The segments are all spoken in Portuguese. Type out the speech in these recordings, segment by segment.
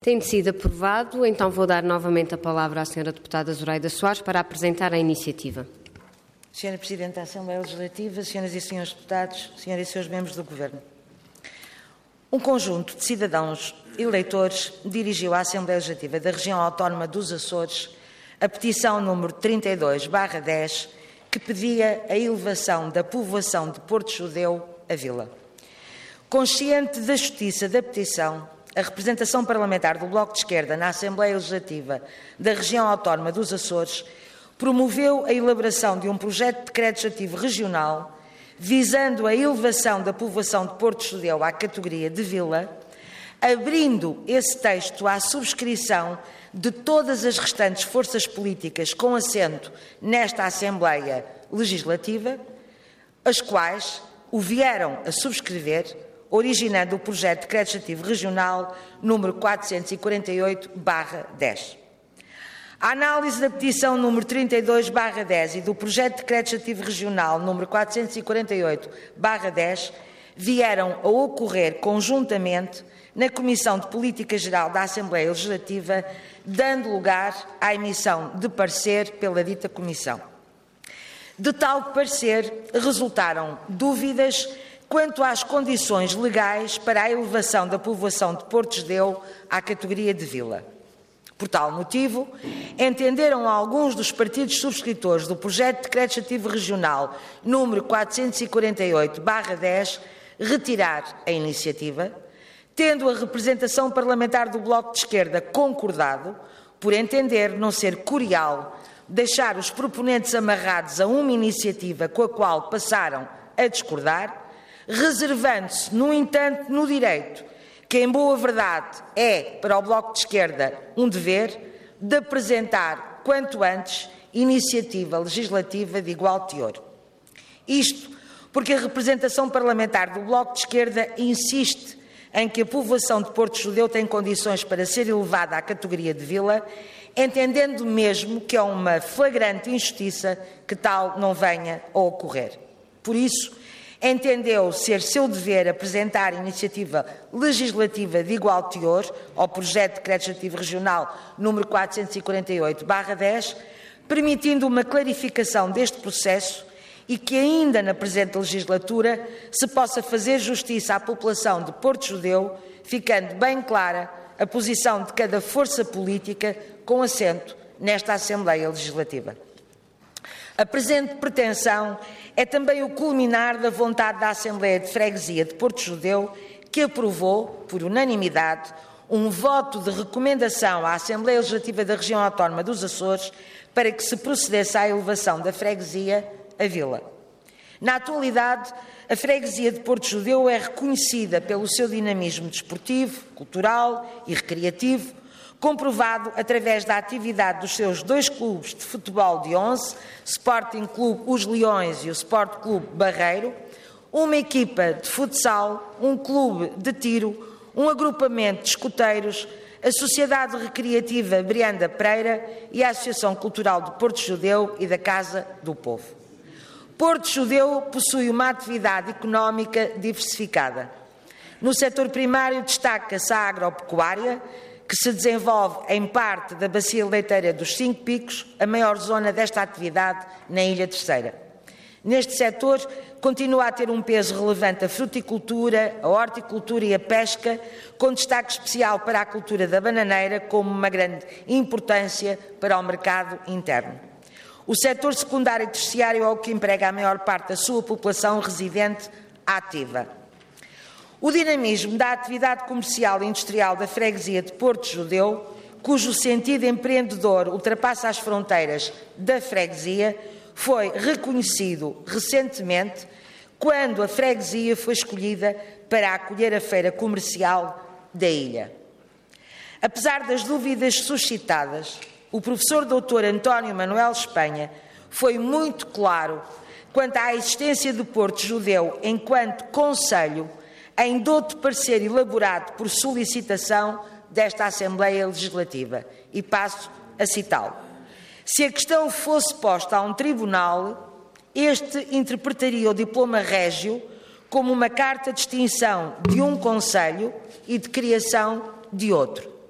Tendo sido aprovado, então vou dar novamente a palavra à Sra. Deputada Zoraida Soares para apresentar a iniciativa. Sra. Presidente da Assembleia Legislativa, Sras. e Srs. Deputados, Sras. e Srs. Membros do Governo. Um conjunto de cidadãos eleitores dirigiu à Assembleia Legislativa da Região Autónoma dos Açores a petição número 32/10, que pedia a elevação da povoação de Porto Judeu a vila. Consciente da justiça da petição, a representação parlamentar do Bloco de Esquerda na Assembleia Legislativa da Região Autónoma dos Açores promoveu a elaboração de um projeto de decreto legislativo regional visando a elevação da povoação de Porto Judeu à categoria de vila, abrindo esse texto à subscrição de todas as restantes forças políticas com assento nesta Assembleia Legislativa, as quais o vieram a subscrever, originando o projeto de decreto legislativo regional número 448/10. A análise da petição número 32/10 e do projeto de decreto legislativo regional número 448/10 vieram a ocorrer conjuntamente na Comissão de Política Geral da Assembleia Legislativa, dando lugar à emissão de parecer pela dita Comissão. De tal parecer, resultaram dúvidas quanto às condições legais para a elevação da povoação de Porto Judeu à categoria de vila. Por tal motivo, entenderam alguns dos partidos subscritores do projeto de decreto legislativo regional número 448/10 retirar a iniciativa, tendo a representação parlamentar do Bloco de Esquerda concordado, por entender não ser curial deixar os proponentes amarrados a uma iniciativa com a qual passaram a discordar, reservando-se, no entanto, no direito, que em boa verdade é para o Bloco de Esquerda um dever, de apresentar quanto antes iniciativa legislativa de igual teor. Isto porque a representação parlamentar do Bloco de Esquerda insiste em que a povoação de Porto Judeu tem condições para ser elevada à categoria de vila, entendendo mesmo que é uma flagrante injustiça que tal não venha a ocorrer. Por isso, entendeu ser seu dever apresentar iniciativa legislativa de igual teor ao projeto de decreto legislativo regional número 448/10, permitindo uma clarificação deste processo e que ainda na presente legislatura se possa fazer justiça à população de Porto Judeu, ficando bem clara a posição de cada força política com assento nesta Assembleia Legislativa. A presente pretensão é também o culminar da vontade da Assembleia de Freguesia de Porto Judeu, que aprovou, por unanimidade, um voto de recomendação à Assembleia Legislativa da Região Autónoma dos Açores para que se procedesse à elevação da freguesia à vila. Na atualidade, a Freguesia de Porto Judeu é reconhecida pelo seu dinamismo desportivo, cultural e recreativo, comprovado através da atividade dos seus dois clubes de futebol de 11, Sporting Clube Os Leões e o Sport Clube Barreiro, uma equipa de futsal, um clube de tiro, um agrupamento de escoteiros, a Sociedade Recreativa Brianda Pereira e a Associação Cultural de Porto Judeu e da Casa do Povo. Porto Judeu possui uma atividade económica diversificada. No setor primário destaca-se a agropecuária, que se desenvolve em parte da bacia leiteira dos Cinco Picos, a maior zona desta atividade na Ilha Terceira. Neste setor, continua a ter um peso relevante a fruticultura, a horticultura e a pesca, com destaque especial para a cultura da bananeira, como uma grande importância para o mercado interno. O setor secundário e terciário é o que emprega a maior parte da sua população residente ativa. O dinamismo da atividade comercial e industrial da freguesia de Porto Judeu, cujo sentido empreendedor ultrapassa as fronteiras da freguesia, foi reconhecido recentemente quando a freguesia foi escolhida para acolher a feira comercial da ilha. Apesar das dúvidas suscitadas, o professor Dr. António Manuel Espanha foi muito claro quanto à existência de Porto Judeu enquanto concelho, em dado parecer elaborado por solicitação desta Assembleia Legislativa. E passo a citá-lo. Se a questão fosse posta a um tribunal, este interpretaria o diploma régio como uma carta de extinção de um concelho e de criação de outro.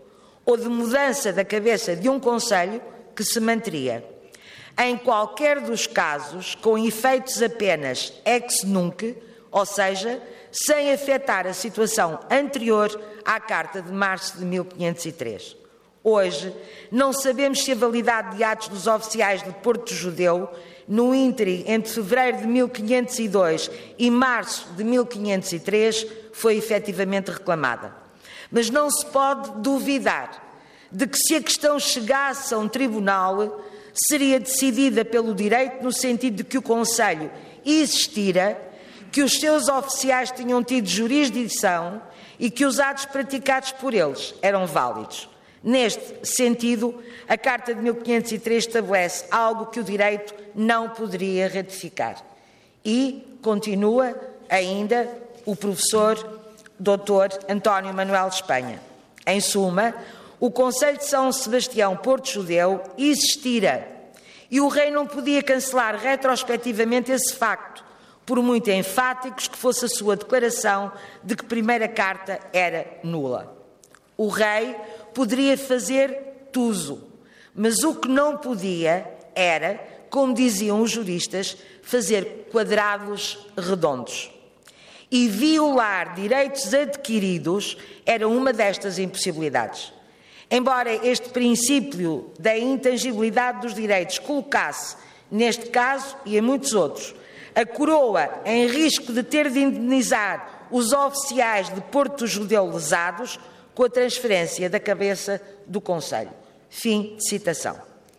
ou de mudança da cabeça de um conselho que se manteria. Em qualquer dos casos, com efeitos apenas ex nunc, ou seja, sem afetar a situação anterior à Carta de março de 1503. Hoje, não sabemos se a validade de atos dos oficiais de Porto Judeu, no ínterim entre fevereiro de 1502 e março de 1503, foi efetivamente reclamada. Mas não se pode duvidar de que, se a questão chegasse a um tribunal, seria decidida pelo direito, no sentido de que o Conselho existira, que os seus oficiais tinham tido jurisdição e que os atos praticados por eles eram válidos. Neste sentido, a Carta de 1503 estabelece algo que o direito não poderia ratificar. E continua ainda o professor Dr. António Manuel de Espanha. Em suma, o Conselho de São Sebastião Porto Judeu existira e o rei não podia cancelar retrospectivamente esse facto, por muito enfáticos que fosse a sua declaração de que a primeira carta era nula. O rei poderia fazer tuso, mas o que não podia era, como diziam os juristas, fazer quadrados redondos. E violar direitos adquiridos era uma destas impossibilidades. Embora este princípio da intangibilidade dos direitos colocasse, neste caso e em muitos outros, a coroa em risco de ter de indenizar os oficiais de Porto Judeu lesados com a transferência da cabeça do Conselho. Fim de citação.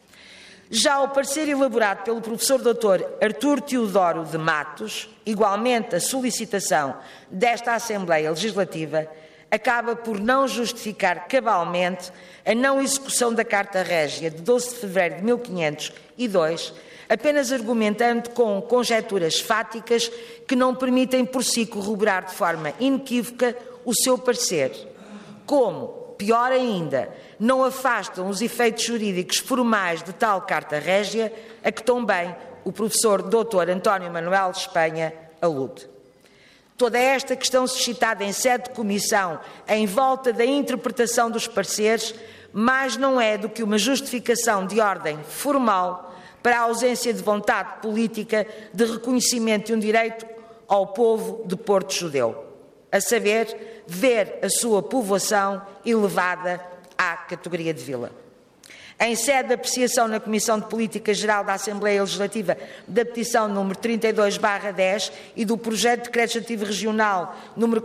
Já o parecer elaborado pelo professor Dr. Artur Teodoro de Matos, igualmente a solicitação desta Assembleia Legislativa, acaba por não justificar cabalmente a não execução da Carta Régia de 12 de fevereiro de 1502, apenas argumentando com conjecturas fáticas que não permitem por si corroborar de forma inequívoca o seu parecer, como, pior ainda, não afastam os efeitos jurídicos formais de tal Carta Régia, a que também o professor Dr. António Manuel de Espanha alude. Toda esta questão suscitada em sede de comissão em volta da interpretação dos pareceres, mais não é do que uma justificação de ordem formal para a ausência de vontade política de reconhecimento de um direito ao povo de Porto Judeu, a saber, ver a sua povoação elevada à categoria de vila. Em sede de apreciação na Comissão de Política Geral da Assembleia Legislativa da petição número 32/10 e do projeto de Decreto Legislativo Regional número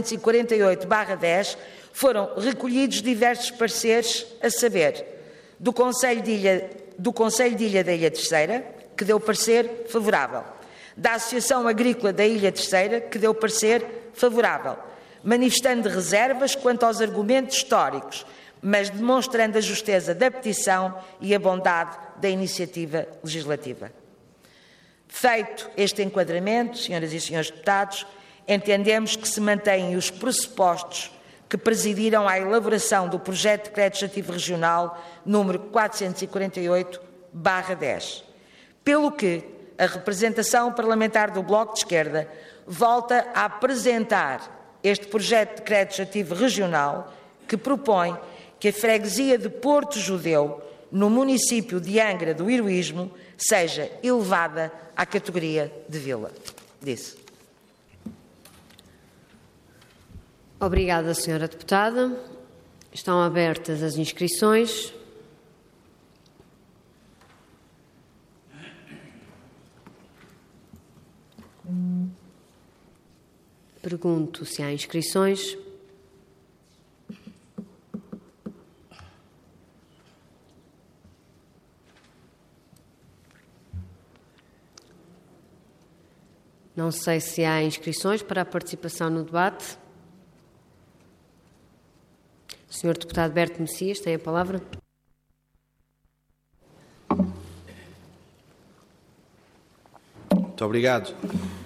448/10, foram recolhidos diversos pareceres, a saber, do Conselho de Ilha da Ilha Terceira, que deu parecer favorável, da Associação Agrícola da Ilha Terceira, que deu parecer favorável, manifestando reservas quanto aos argumentos históricos, mas demonstrando a justeza da petição e a bondade da iniciativa legislativa. Feito este enquadramento, senhoras e senhores deputados, entendemos que se mantêm os pressupostos que presidiram à elaboração do projeto de Decreto Legislativo Regional número 448/10, pelo que a representação parlamentar do Bloco de Esquerda volta a apresentar este projeto de Decreto Legislativo Regional que propõe que a freguesia de Porto Judeu, no município de Angra do Heroísmo, seja elevada à categoria de vila. Disse. Obrigada, senhora deputada. Estão abertas as inscrições. Pergunto se há inscrições. Não sei se há inscrições para a participação no debate. O senhor deputado Berto Messias tem a palavra. Muito obrigado.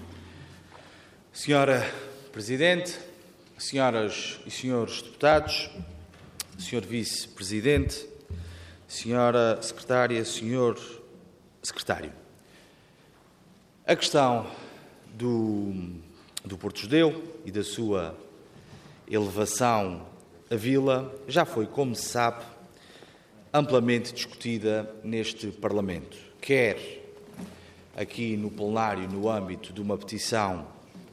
Senhora Presidente, senhoras e senhores deputados, senhor Vice-Presidente, senhora Secretária, senhor Secretário. A questão do Porto Judeu e da sua elevação Avila já foi, como se sabe, amplamente discutida neste Parlamento, quer aqui no plenário, no âmbito de uma petição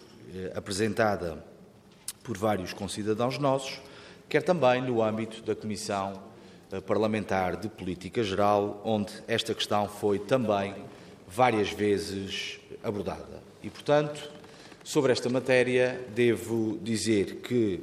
apresentada por vários concidadãos nossos, quer também no âmbito da Comissão Parlamentar de Política Geral, onde esta questão foi também várias vezes abordada. E, portanto, sobre esta matéria, devo dizer que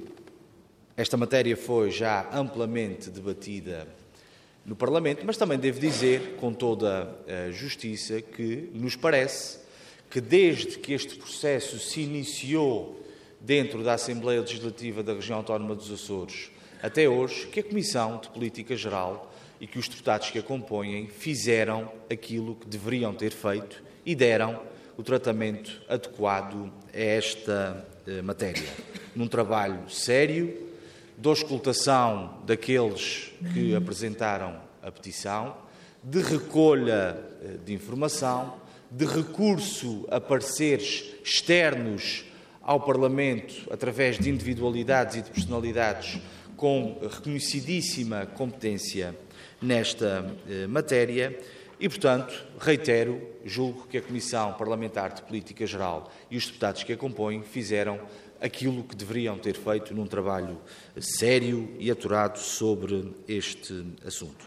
esta matéria foi já amplamente debatida no Parlamento, mas também devo dizer, com toda a justiça, que nos parece que desde que este processo se iniciou dentro da Assembleia Legislativa da Região Autónoma dos Açores até hoje, que a Comissão de Política Geral e que os deputados que a compõem fizeram aquilo que deveriam ter feito e deram o tratamento adequado a esta matéria. Num trabalho sério, de auscultação daqueles que apresentaram a petição, de recolha de informação, de recurso a pareceres externos ao Parlamento através de individualidades e de personalidades com reconhecidíssima competência nesta matéria e, portanto, reitero, julgo que a Comissão Parlamentar de Política Geral e os deputados que a compõem fizeram aquilo que deveriam ter feito num trabalho sério e aturado sobre este assunto.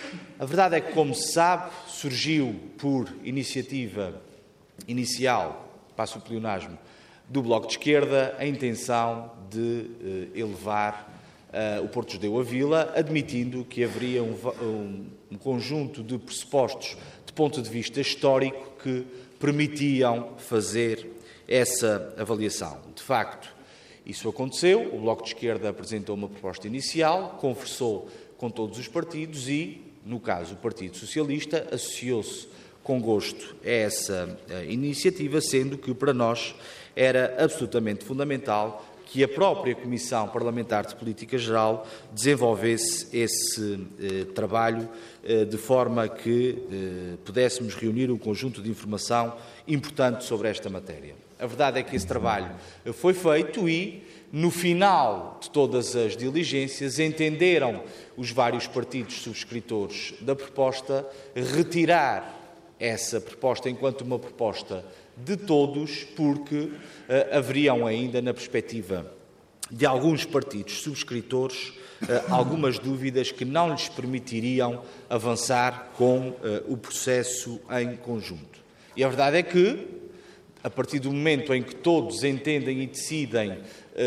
A verdade é que, como se sabe, surgiu por iniciativa inicial, passo o pleonasmo, do Bloco de Esquerda, a intenção de elevar o Porto Judeu a Vila, admitindo que haveria um conjunto de pressupostos de ponto de vista histórico que permitiam fazer essa avaliação. De facto, isso aconteceu, o Bloco de Esquerda apresentou uma proposta inicial, conversou com todos os partidos e, no caso, o Partido Socialista associou-se com gosto a essa iniciativa, sendo que para nós era absolutamente fundamental que a própria Comissão Parlamentar de Política Geral desenvolvesse esse trabalho de forma que pudéssemos reunir um conjunto de informação importante sobre esta matéria. A verdade é que esse trabalho foi feito e, no final de todas as diligências, entenderam os vários partidos subscritores da proposta retirar essa proposta enquanto uma proposta de todos, porque haveriam ainda, na perspectiva de alguns partidos subscritores, algumas dúvidas que não lhes permitiriam avançar com o processo em conjunto. E a verdade é que, a partir do momento em que todos entendem e decidem,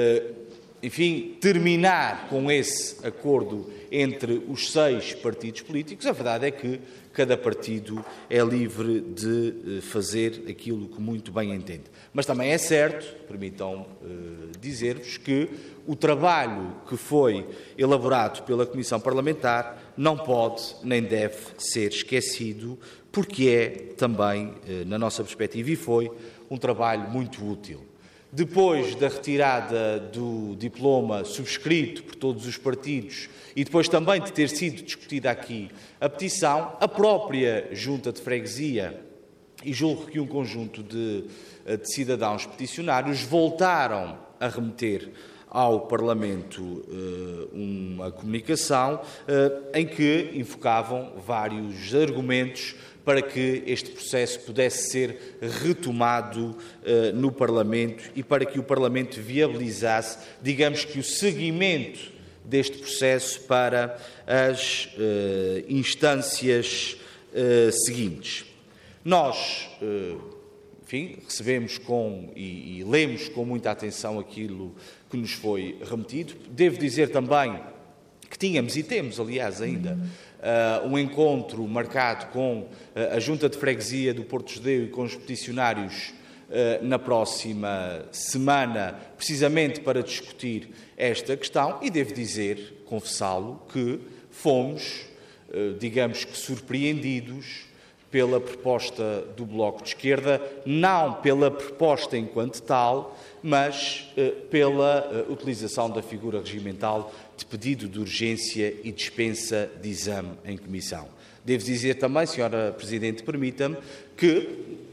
terminar com esse acordo entre os 6 partidos políticos, a verdade é que cada partido é livre de fazer aquilo que muito bem entende. Mas também é certo, permitam dizer-vos, que o trabalho que foi elaborado pela Comissão Parlamentar não pode nem deve ser esquecido, porque é também, na nossa perspectiva, e foi um trabalho muito útil. Depois da retirada do diploma subscrito por todos os partidos e depois também de ter sido discutida aqui a petição, a própria Junta de Freguesia e julgo que um conjunto de cidadãos peticionários voltaram a remeter ao Parlamento uma comunicação em que invocavam vários argumentos para que este processo pudesse ser retomado no Parlamento e para que o Parlamento viabilizasse, digamos que, o seguimento deste processo para as instâncias seguintes. Nós, recebemos e lemos com muita atenção aquilo que nos foi remetido. Devo dizer também que tínhamos e temos, aliás, ainda, um encontro marcado com a Junta de Freguesia do Porto Judeu e com os peticionários na próxima semana, precisamente para discutir esta questão, e devo dizer, confessá-lo, que fomos, digamos que surpreendidos pela proposta do Bloco de Esquerda, não pela proposta enquanto tal, mas pela utilização da figura regimental de pedido de urgência e dispensa de exame em comissão. Devo dizer também, Sra. Presidente, permita-me, que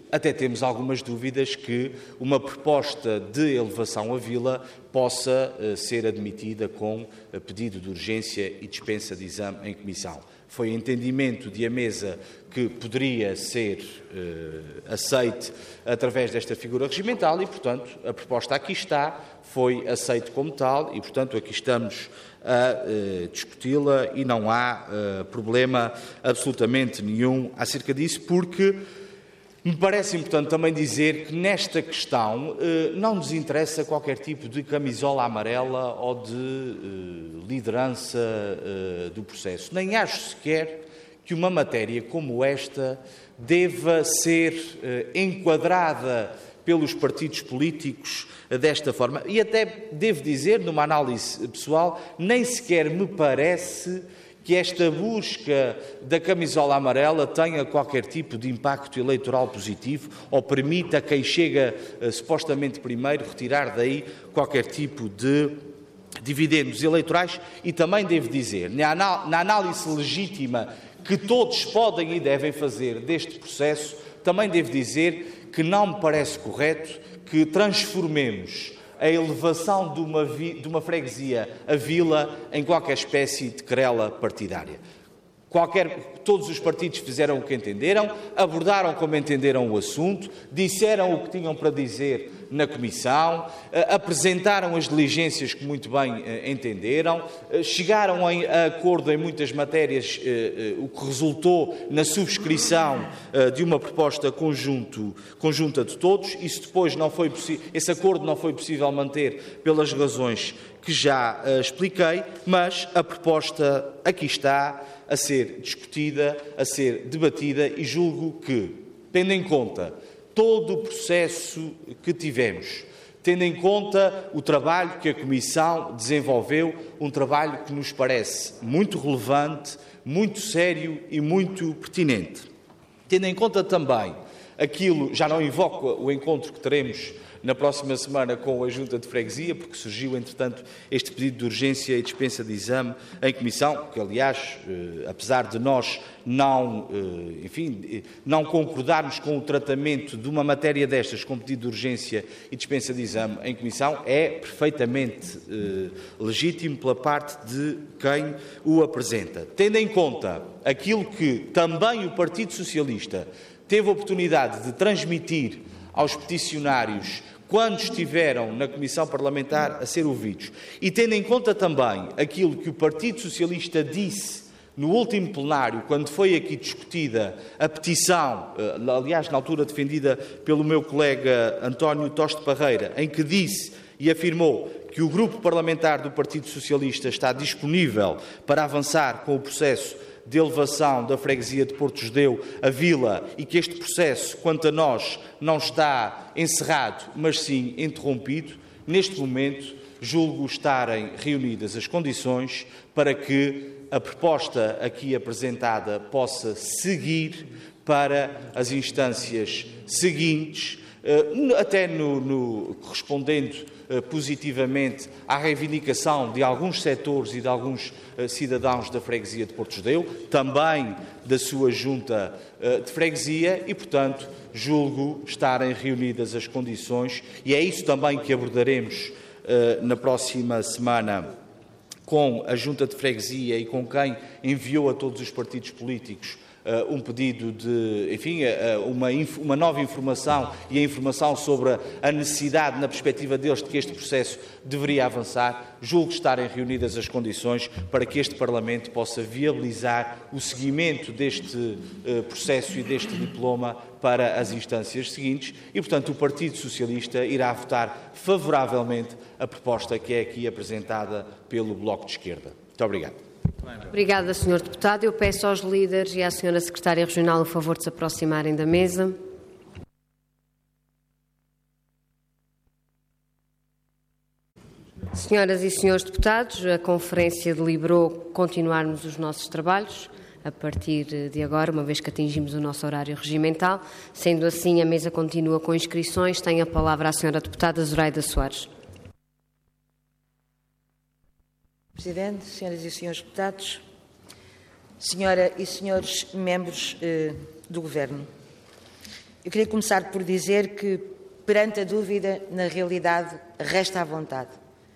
até temos algumas dúvidas que uma proposta de elevação à vila possa ser admitida com pedido de urgência e dispensa de exame em comissão. Foi entendimento de a mesa que poderia ser aceite através desta figura regimental e, portanto, a proposta aqui está, foi aceite como tal e, portanto, aqui estamos a discuti-la e não há problema absolutamente nenhum acerca disso, porque me parece importante também dizer que nesta questão não nos interessa qualquer tipo de camisola amarela ou de liderança do processo. Nem acho sequer que uma matéria como esta deva ser enquadrada pelos partidos políticos desta forma. E até devo dizer, numa análise pessoal, nem sequer me parece que esta busca da camisola amarela tenha qualquer tipo de impacto eleitoral positivo ou permita a quem chega supostamente primeiro retirar daí qualquer tipo de dividendos eleitorais. E também devo dizer, na análise legítima que todos podem e devem fazer deste processo, também devo dizer que não me parece correto que transformemos a elevação de uma freguesia a vila em qualquer espécie de querela partidária. Todos os partidos fizeram o que entenderam, abordaram como entenderam o assunto, disseram o que tinham para dizer na comissão, apresentaram as diligências que muito bem entenderam, chegaram a acordo em muitas matérias, o que resultou na subscrição de uma proposta conjunta de todos. Esse acordo não foi possível manter pelas razões que já expliquei, mas a proposta aqui está a ser discutida, a ser debatida e julgo que, tendo em conta todo o processo que tivemos, tendo em conta o trabalho que a Comissão desenvolveu, um trabalho que nos parece muito relevante, muito sério e muito pertinente. Tendo em conta também aquilo, já não invoco o encontro que teremos na próxima semana com a Junta de Freguesia, porque surgiu, entretanto, este pedido de urgência e dispensa de exame em comissão, que, aliás, apesar de nós não concordarmos com o tratamento de uma matéria destas com pedido de urgência e dispensa de exame em comissão, é perfeitamente legítimo pela parte de quem o apresenta. Tendo em conta aquilo que também o Partido Socialista teve a oportunidade de transmitir aos peticionários quando estiveram na Comissão Parlamentar a ser ouvidos, e tendo em conta também aquilo que o Partido Socialista disse no último plenário, quando foi aqui discutida a petição, aliás, na altura defendida pelo meu colega António Toste Parreira, em que disse e afirmou que o Grupo Parlamentar do Partido Socialista está disponível para avançar com o processo de elevação da freguesia de Porto Judeu à vila e que este processo, quanto a nós, não está encerrado, mas sim interrompido, neste momento julgo estarem reunidas as condições para que a proposta aqui apresentada possa seguir para as instâncias seguintes, até correspondendo positivamente à reivindicação de alguns setores e de alguns cidadãos da freguesia de Porto Judeu, também da sua junta de freguesia e, portanto, julgo estarem reunidas as condições e é isso também que abordaremos na próxima semana com a junta de freguesia e com quem enviou a todos os partidos políticos um pedido de, uma nova informação e a informação sobre a necessidade, na perspectiva deles, de que este processo deveria avançar. Julgo estarem reunidas as condições para que este Parlamento possa viabilizar o seguimento deste processo e deste diploma para as instâncias seguintes e, portanto, o Partido Socialista irá votar favoravelmente a proposta que é aqui apresentada pelo Bloco de Esquerda. Muito obrigado. Obrigada, Sr. Deputado. Eu peço aos líderes e à Sra. Secretária Regional o favor de se aproximarem da mesa. Senhoras e senhores deputados, a Conferência deliberou continuarmos os nossos trabalhos a partir de agora, uma vez que atingimos o nosso horário regimental. Sendo assim, a mesa continua com inscrições. Tem a palavra a Sra. Deputada Zoraida Soares. Presidente, senhoras e senhores deputados, senhora e senhores membros do Governo, Eu queria começar por dizer que, perante a dúvida, na realidade, resta a vontade.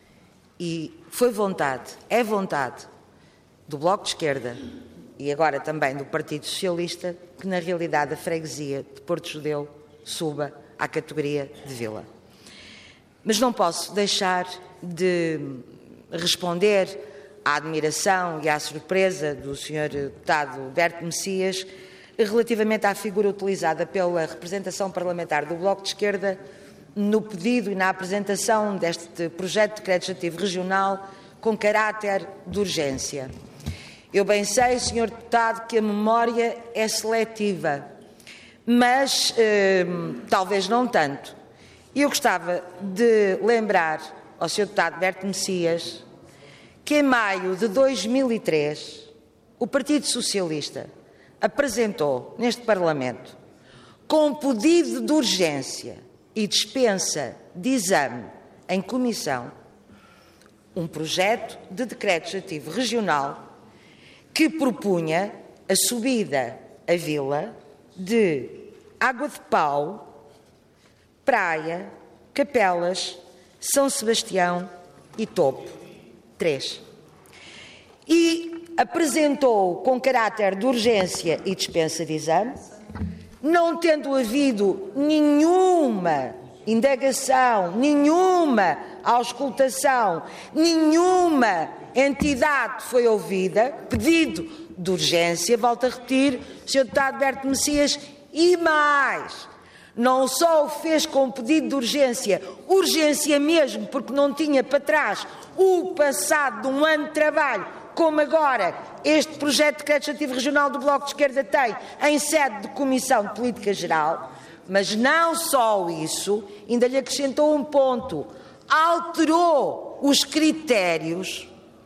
E foi vontade, é vontade do Bloco de Esquerda e agora também do Partido Socialista que, na realidade, a freguesia de Porto Judeu suba à categoria de vila. Mas não posso deixar de responder à admiração e à surpresa do Sr. Deputado Berto Messias relativamente à figura utilizada pela representação parlamentar do Bloco de Esquerda no pedido e na apresentação deste projeto de decreto legislativo regional com caráter de urgência. Eu bem sei, Sr. Deputado, que a memória é seletiva, mas talvez não tanto. Eu gostava de lembrar ao Sr. Deputado Berto Messias que em maio de 2003 o Partido Socialista apresentou neste Parlamento, com pedido de urgência e dispensa de exame em comissão, um projeto de decreto legislativo regional que propunha a subida à vila de Água de Pau, Praia, Capelas, São Sebastião e Topo 3. E apresentou com caráter de urgência e dispensa de exame, não tendo havido nenhuma indagação, nenhuma auscultação, nenhuma entidade foi ouvida, pedido de urgência, volto a repetir, Sr. Deputado Berto Messias, e mais, não só o fez com pedido de urgência, urgência mesmo, porque não tinha para trás o passado de um ano de trabalho, como agora este projeto de decreto legislativo regional do Bloco de Esquerda tem, em sede de Comissão de Política Geral, mas não só isso, ainda lhe acrescentou um ponto, alterou os critérios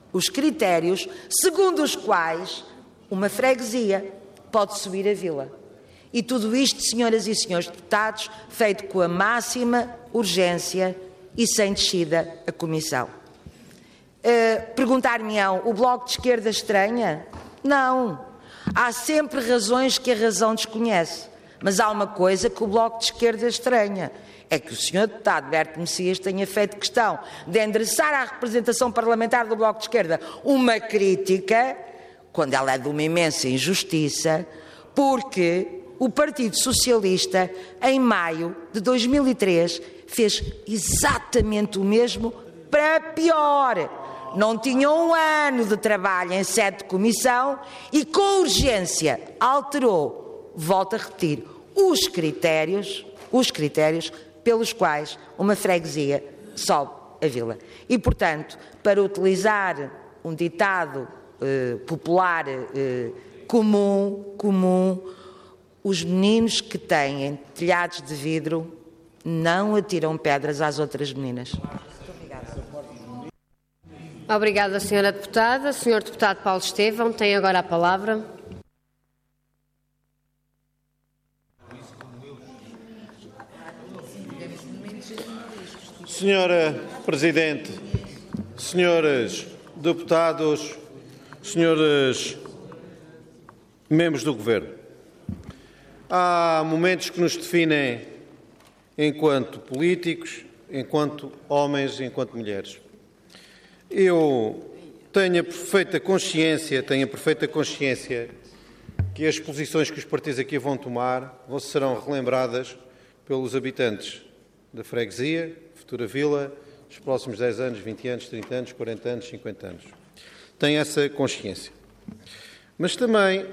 segundo os quais uma freguesia pode subir a vila. E tudo isto, senhoras e senhores deputados, feito com a máxima urgência e sem descida à Comissão. Perguntar-me-ão, o Bloco de Esquerda estranha? Não. Há sempre razões que a razão desconhece. Mas há uma coisa que o Bloco de Esquerda estranha. É que o Sr. Deputado Berto Messias tenha feito questão de endereçar à representação parlamentar do Bloco de Esquerda uma crítica, quando ela é de uma imensa injustiça, porque o Partido Socialista, em maio de 2003, fez exatamente o mesmo para pior. Não tinham um ano de trabalho em sede de comissão e, com urgência, alterou, volto a repetir, os critérios pelos quais uma freguesia sobe a vila. E, portanto, para utilizar um ditado popular comum, os meninos que têm telhados de vidro não atiram pedras às outras meninas. Obrigada, Sra. Deputada. Sr. Deputado Paulo Estevão tem agora a palavra. Senhora Presidente, senhores deputados, senhores membros do Governo, há momentos que nos definem enquanto políticos, enquanto homens e enquanto mulheres. Eu tenho a perfeita consciência que as posições que os partidos aqui vão tomar serão relembradas pelos habitantes da freguesia, futura vila, nos próximos 10 anos, 20 anos, 30 anos, 40 anos, 50 anos. Tenho essa consciência. Mas também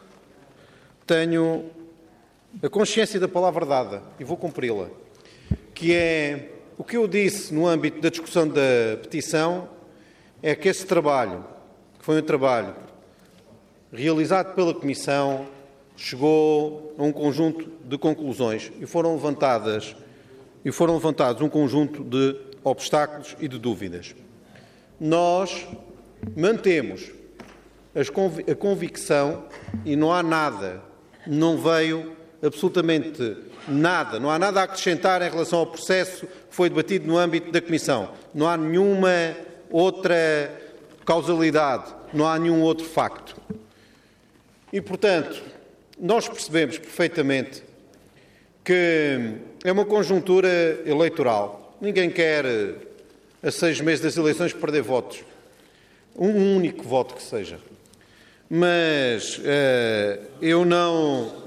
tenho a consciência da palavra dada, e vou cumpri-la, que é o que eu disse no âmbito da discussão da petição, é que esse trabalho, que foi um trabalho realizado pela Comissão, chegou a um conjunto de conclusões e foram levantados um conjunto de obstáculos e de dúvidas. Nós mantemos a convicção e não há nada, não veio absolutamente nada, não há nada a acrescentar em relação ao processo que foi debatido no âmbito da Comissão. Não há nenhuma outra causalidade, não há nenhum outro facto. E, portanto, nós percebemos perfeitamente que é uma conjuntura eleitoral. Ninguém quer, a 6 meses das eleições, perder votos. Um único voto que seja. Mas eu não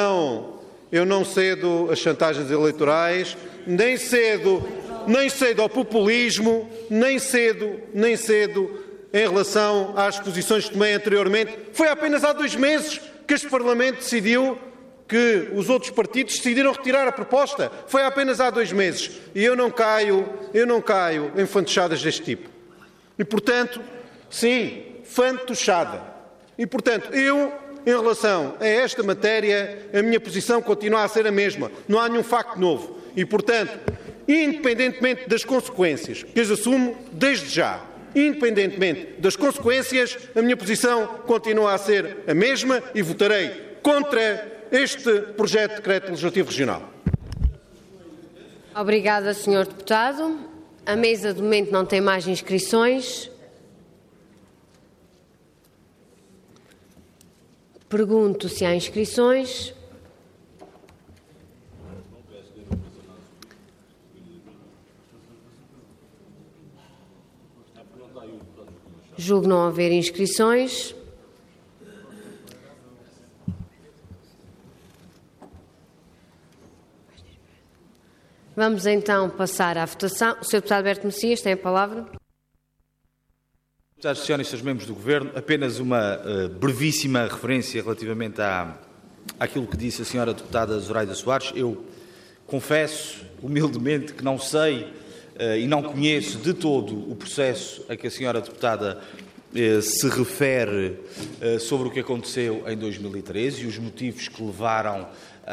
cedo às chantagens eleitorais, nem cedo ao populismo, nem cedo em relação às posições que tomei anteriormente. Foi apenas há 2 meses que este Parlamento decidiu que os outros partidos decidiram retirar a proposta. Foi apenas há 2 meses. E eu não caio em fantochadas deste tipo. E, portanto, sim, fantochada. E, portanto, em relação a esta matéria, a minha posição continua a ser a mesma. Não há nenhum facto novo. E, portanto, independentemente das consequências, que as assumo desde já, independentemente das consequências, a minha posição continua a ser a mesma e votarei contra este projeto de decreto legislativo regional. Obrigada, Sr. Deputado. A mesa, de momento, não tem mais inscrições. Pergunto se há inscrições. Julgo não haver inscrições. Vamos então passar à votação. O Sr. Deputado Alberto Messias tem a palavra. Deputados, senhoras e senhores membros do Governo, apenas uma brevíssima referência relativamente àquilo que disse a senhora deputada Zoraida Soares. Eu confesso, humildemente, que não sei e não conheço de todo o processo a que a senhora deputada se refere sobre o que aconteceu em 2013 e os motivos que levaram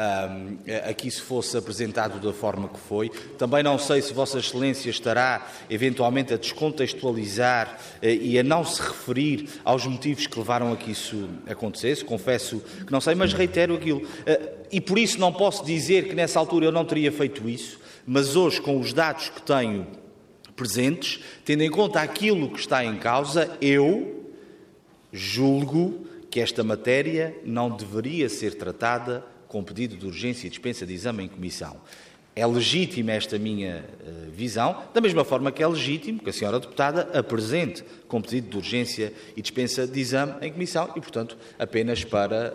a que isso fosse apresentado da forma que foi. Também não sei se Vossa Excelência estará eventualmente a descontextualizar e a não se referir aos motivos que levaram a que isso acontecesse. Confesso que não sei, mas reitero aquilo. E por isso não posso dizer que nessa altura eu não teria feito isso, mas hoje, com os dados que tenho presentes, tendo em conta aquilo que está em causa, eu julgo que esta matéria não deveria ser tratada com pedido de urgência e dispensa de exame em comissão. É legítima esta minha visão, da mesma forma que é legítimo que a senhora deputada apresente com pedido de urgência e dispensa de exame em comissão e, portanto, apenas para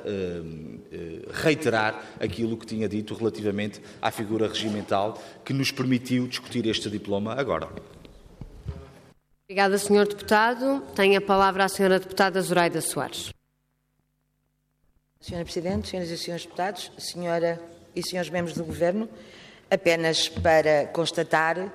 reiterar aquilo que tinha dito relativamente à figura regimental que nos permitiu discutir este diploma agora. Obrigada, Sr. Deputado. Tem a palavra a senhora deputada Zoraida Soares. Senhora Presidente, senhoras e senhores deputados, senhora e senhores membros do Governo, apenas para constatar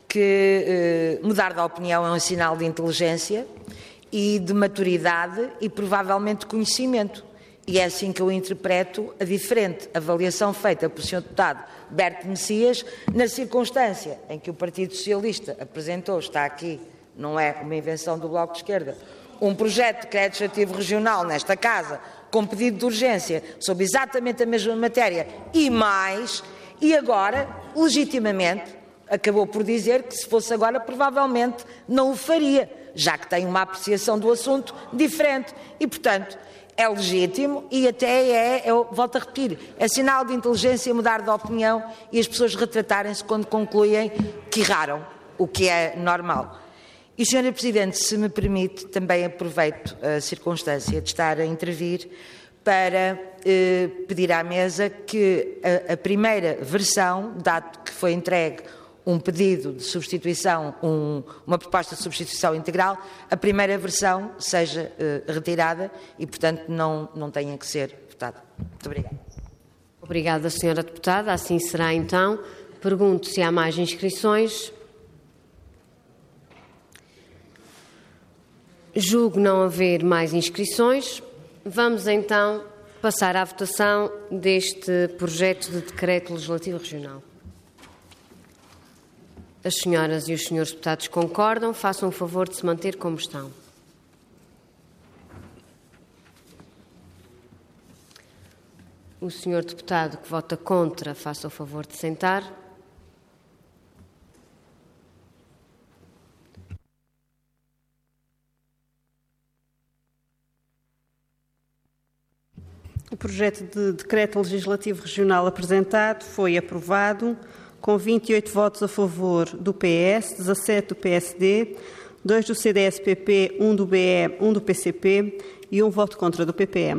que mudar de opinião é um sinal de inteligência e de maturidade e provavelmente de conhecimento. E é assim que eu interpreto a diferente avaliação feita pelo Sr. Deputado Berto Messias na circunstância em que o Partido Socialista apresentou, está aqui, não é uma invenção do Bloco de Esquerda, um projeto de decreto legislativo regional nesta Casa com pedido de urgência sobre exatamente a mesma matéria e mais, e agora, legitimamente, acabou por dizer que se fosse agora provavelmente não o faria, já que tem uma apreciação do assunto diferente e, portanto, é legítimo e até eu volto a repetir, é sinal de inteligência mudar de opinião e as pessoas retratarem-se quando concluem que erraram, o que é normal. E, Sra. Presidente, se me permite, também aproveito a circunstância de estar a intervir para pedir à mesa que a primeira versão, dado que foi entregue um pedido de substituição, uma proposta de substituição integral, a primeira versão seja retirada e, portanto, não tenha que ser votada. Muito obrigada. Obrigada, Sra. Deputada. Assim será, então. Pergunto se há mais inscrições. Julgo não haver mais inscrições. Vamos então passar à votação deste projeto de decreto legislativo regional. As senhoras e os senhores deputados concordam. Façam o favor de se manter como estão. O senhor deputado que vota contra, faça o favor de sentar. O projeto de decreto legislativo regional apresentado foi aprovado com 28 votos a favor do PS, 17 do PSD, 2 do CDS-PP, 1 do BE, 1 do PCP e 1 voto contra do PPM.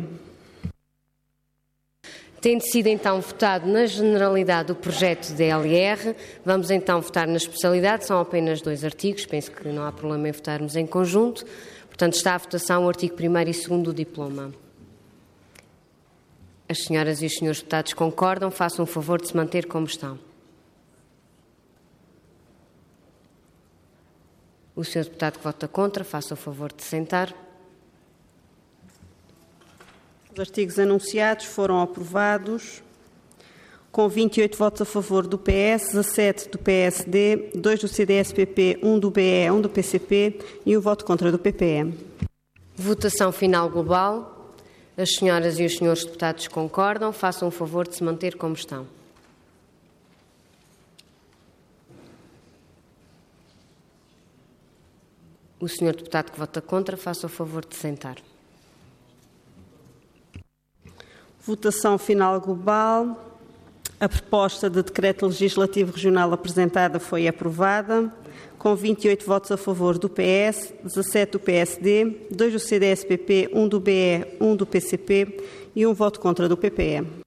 Tendo sido então votado na generalidade o projeto de LR, vamos então votar na especialidade. São apenas 2 artigos, penso que não há problema em votarmos em conjunto. Portanto, está à votação o artigo 1º e 2º do diploma. As senhoras e os senhores deputados concordam, façam o favor de se manter como estão. O senhor deputado que vota contra, faça o favor de se sentar. Os artigos anunciados foram aprovados com 28 votos a favor do PS, 17 do PSD, 2 do CDS-PP, 1 do BE, 1 do PCP e 1 voto contra do PPM. Votação final global. As senhoras e os senhores deputados concordam, façam o favor de se manter como estão. O senhor deputado que vota contra, faça o favor de sentar. Votação final global. A proposta de decreto legislativo regional apresentada foi aprovada, com 28 votos a favor do PS, 17 do PSD, 2 do CDS-PP, 1 do BE, 1 do PCP e 1 voto contra do PPM.